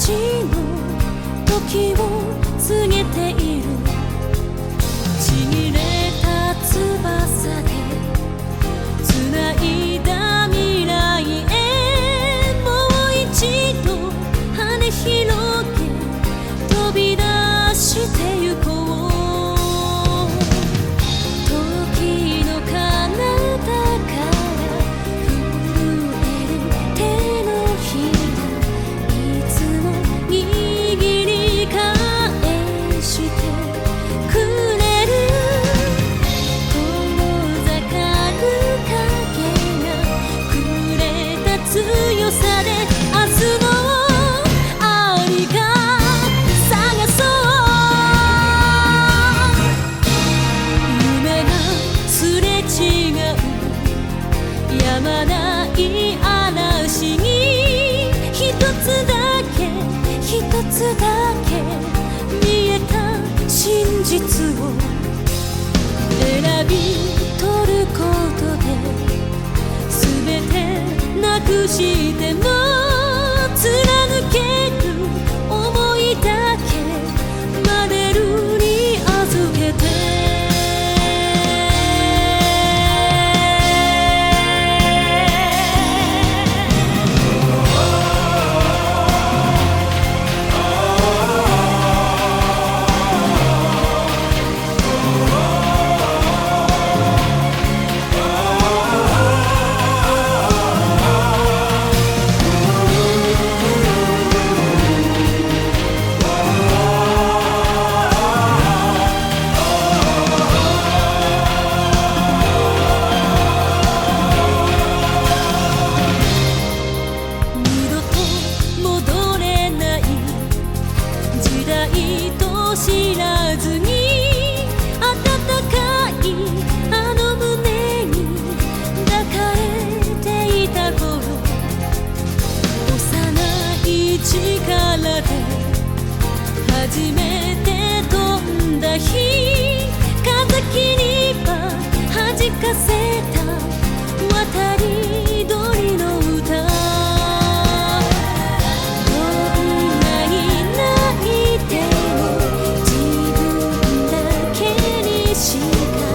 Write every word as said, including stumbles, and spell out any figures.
の時を告げている。ちぎれた翼で繋いだ未来へ、もう一度羽広げ飛び出してゆこう。時の彼方から震える手のひら、いつも握り返してくれる。遠ざかる影がくれた強さで、明日のありが探そう。夢がすれ違うやまない嵐に、ひとつだけひとつだけ見えた真実を選び取ることで、全てなくしても貫ける想いだけマネルに預けて。知らずに温かいあの胸に抱かれていた頃、幼い力で初めて飛んだ日、風切には弾かせた渡り鳥の歌。しか